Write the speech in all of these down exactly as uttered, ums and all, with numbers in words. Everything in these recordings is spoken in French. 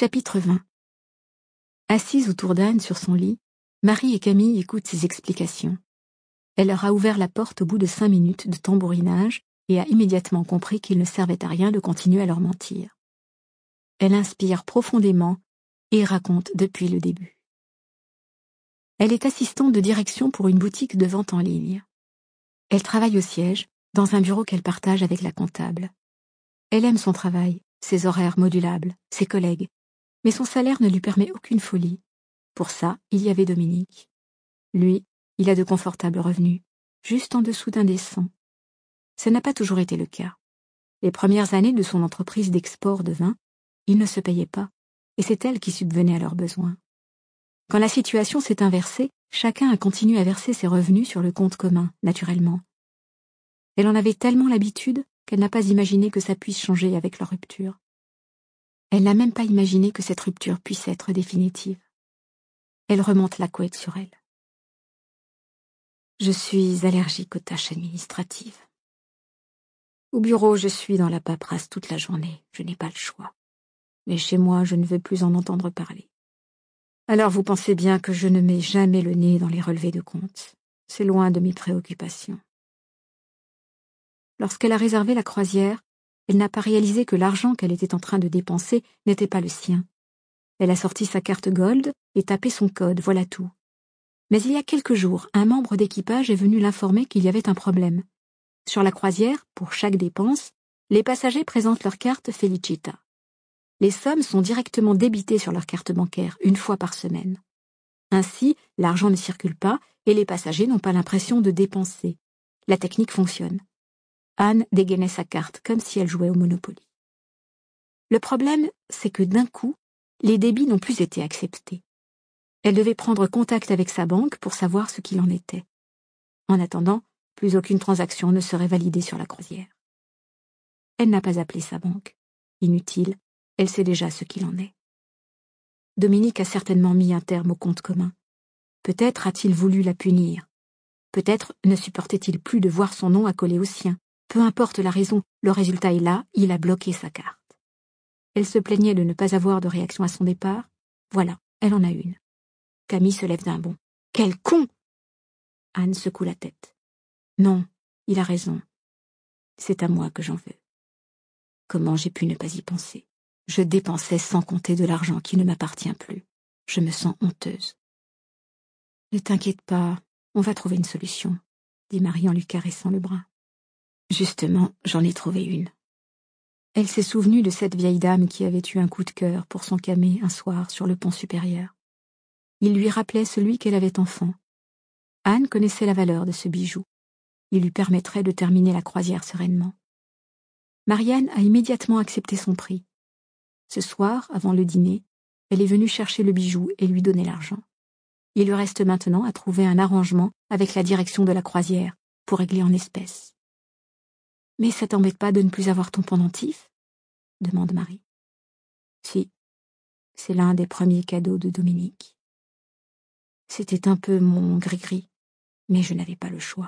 Chapitre vingt. Assise autour d'Anne sur son lit, Marie et Camille écoutent ses explications. Elle leur a ouvert la porte au bout de cinq minutes de tambourinage et a immédiatement compris qu'il ne servait à rien de continuer à leur mentir. Elle inspire profondément et raconte depuis le début. Elle est assistante de direction pour une boutique de vente en ligne. Elle travaille au siège, dans un bureau qu'elle partage avec la comptable. Elle aime son travail, ses horaires modulables, ses collègues, mais son salaire ne lui permet aucune folie. Pour ça, il y avait Dominique. Lui, il a de confortables revenus, juste en dessous d'indécent. Ça n'a pas toujours été le cas. Les premières années de son entreprise d'export de vin, il ne se payait pas, et c'est elle qui subvenait à leurs besoins. Quand la situation s'est inversée, chacun a continué à verser ses revenus sur le compte commun, naturellement. Elle en avait tellement l'habitude qu'elle n'a pas imaginé que ça puisse changer avec leur rupture. Elle n'a même pas imaginé que cette rupture puisse être définitive. Elle remonte la couette sur elle. Je suis allergique aux tâches administratives. Au bureau, je suis dans la paperasse toute la journée, je n'ai pas le choix. Mais chez moi, je ne veux plus en entendre parler. Alors vous pensez bien que je ne mets jamais le nez dans les relevés de compte. C'est loin de mes préoccupations. Lorsqu'elle a réservé la croisière, elle n'a pas réalisé que l'argent qu'elle était en train de dépenser n'était pas le sien. Elle a sorti sa carte Gold et tapé son code, voilà tout. Mais il y a quelques jours, un membre d'équipage est venu l'informer qu'il y avait un problème. Sur la croisière, pour chaque dépense, les passagers présentent leur carte Felicita. Les sommes sont directement débitées sur leur carte bancaire, une fois par semaine. Ainsi, l'argent ne circule pas et les passagers n'ont pas l'impression de dépenser. La technique fonctionne. Anne dégainait sa carte comme si elle jouait au Monopoly. Le problème, c'est que d'un coup, les débits n'ont plus été acceptés. Elle devait prendre contact avec sa banque pour savoir ce qu'il en était. En attendant, plus aucune transaction ne serait validée sur la croisière. Elle n'a pas appelé sa banque. Inutile, elle sait déjà ce qu'il en est. Dominique a certainement mis un terme au compte commun. Peut-être a-t-il voulu la punir. Peut-être ne supportait-il plus de voir son nom accolé au sien. Peu importe la raison, le résultat est là, il a bloqué sa carte. Elle se plaignait de ne pas avoir de réaction à son départ. Voilà, elle en a une. Camille se lève d'un bond. Quel con! Anne secoue la tête. Non, il a raison. C'est à moi que j'en veux. Comment j'ai pu ne pas y penser? Je dépensais sans compter de l'argent qui ne m'appartient plus. Je me sens honteuse. Ne t'inquiète pas, on va trouver une solution, dit Marie en lui caressant le bras. Justement, j'en ai trouvé une. Elle s'est souvenue de cette vieille dame qui avait eu un coup de cœur pour son camé un soir sur le pont supérieur. Il lui rappelait celui qu'elle avait enfant. Anne connaissait la valeur de ce bijou. Il lui permettrait de terminer la croisière sereinement. Marianne a immédiatement accepté son prix. Ce soir, avant le dîner, elle est venue chercher le bijou et lui donner l'argent. Il lui reste maintenant à trouver un arrangement avec la direction de la croisière pour régler en espèces. « Mais ça t'embête pas de ne plus avoir ton pendentif ?» demande Marie. « Si, c'est l'un des premiers cadeaux de Dominique. C'était un peu mon gris-gris, mais je n'avais pas le choix. »«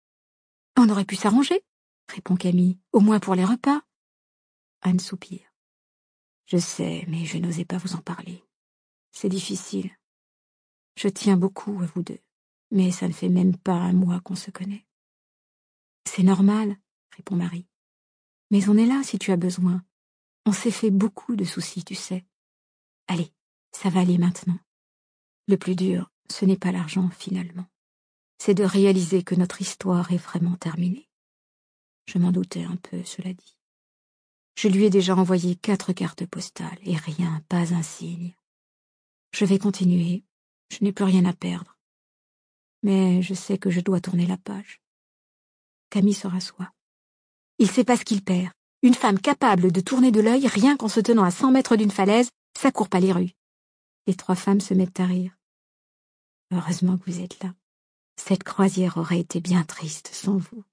On aurait pu s'arranger, » répond Camille, « au moins pour les repas. » Anne soupire. « Je sais, mais je n'osais pas vous en parler. C'est difficile. Je tiens beaucoup à vous deux, mais ça ne fait même pas un mois qu'on se connaît. »« C'est normal, » répond Marie. « Mais on est là si tu as besoin. On s'est fait beaucoup de soucis, tu sais. Allez, ça va aller maintenant. Le plus dur, ce n'est pas l'argent, finalement. C'est de réaliser que notre histoire est vraiment terminée. Je m'en doutais un peu, cela dit. Je lui ai déjà envoyé quatre cartes postales, et rien, pas un signe. Je vais continuer, je n'ai plus rien à perdre. Mais je sais que je dois tourner la page. » Camille se rassoit. Il sait pas ce qu'il perd. Une femme capable de tourner de l'œil rien qu'en se tenant à cent mètres d'une falaise, ça court pas les rues. Les trois femmes se mettent à rire. Heureusement que vous êtes là. Cette croisière aurait été bien triste sans vous.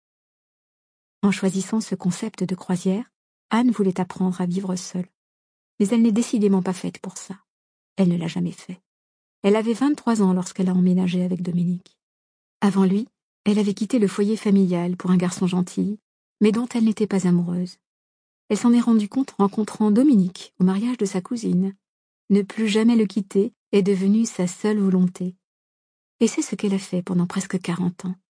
En choisissant ce concept de croisière, Anne voulait apprendre à vivre seule. Mais elle n'est décidément pas faite pour ça. Elle ne l'a jamais fait. Elle avait vingt-trois ans lorsqu'elle a emménagé avec Dominique. Avant lui, elle avait quitté le foyer familial pour un garçon gentil, mais dont elle n'était pas amoureuse. Elle s'en est rendue compte rencontrant Dominique au mariage de sa cousine. Ne plus jamais le quitter est devenu sa seule volonté. Et c'est ce qu'elle a fait pendant presque quarante ans.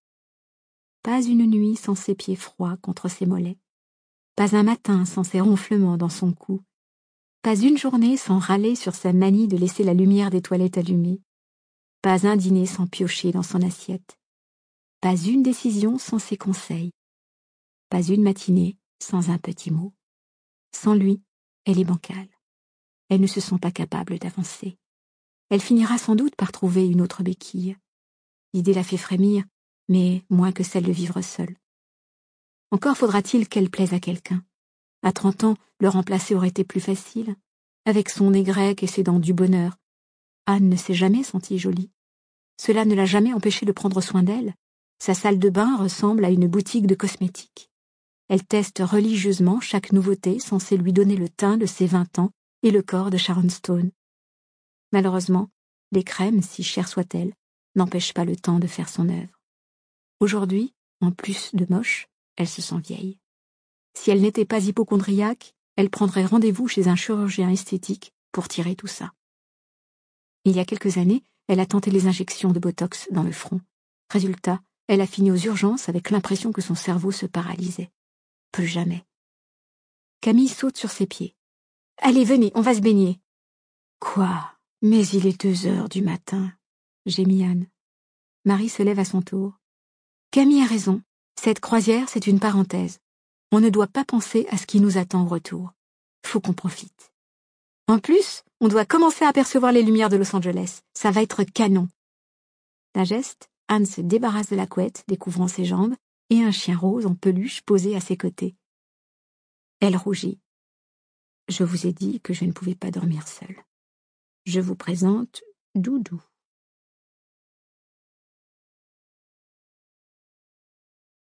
Pas une nuit sans ses pieds froids contre ses mollets. Pas un matin sans ses ronflements dans son cou. Pas une journée sans râler sur sa manie de laisser la lumière des toilettes allumée. Pas un dîner sans piocher dans son assiette. Pas une décision sans ses conseils. Pas une matinée sans un petit mot. Sans lui, elle est bancale. Elle ne se sent pas capable d'avancer. Elle finira sans doute par trouver une autre béquille. L'idée la fait frémir, mais moins que celle de vivre seule. Encore faudra-t-il qu'elle plaise à quelqu'un. À trente ans, le remplacer aurait été plus facile. Avec son nez grec et ses dents du bonheur, Anne ne s'est jamais sentie jolie. Cela ne l'a jamais empêchée de prendre soin d'elle. Sa salle de bain ressemble à une boutique de cosmétiques. Elle teste religieusement chaque nouveauté censée lui donner le teint de ses vingt ans et le corps de Sharon Stone. Malheureusement, les crèmes, si chères soient-elles, n'empêchent pas le temps de faire son œuvre. Aujourd'hui, en plus de moche, elle se sent vieille. Si elle n'était pas hypocondriaque, elle prendrait rendez-vous chez un chirurgien esthétique pour tirer tout ça. Il y a quelques années, elle a tenté les injections de Botox dans le front. Résultat, elle a fini aux urgences avec l'impression que son cerveau se paralysait. Plus jamais. Camille saute sur ses pieds. « Allez, venez, on va se baigner. »« Quoi ? Mais il est deux heures du matin, » gémit Anne. Marie se lève à son tour. « Camille a raison. Cette croisière, c'est une parenthèse. On ne doit pas penser à ce qui nous attend au retour. Faut qu'on profite. En plus, on doit commencer à apercevoir les lumières de Los Angeles. Ça va être canon. » D'un geste, Anne se débarrasse de la couette, découvrant ses jambes, et un chien rose en peluche posé à ses côtés. Elle rougit. « Je vous ai dit que je ne pouvais pas dormir seule. Je vous présente Doudou. »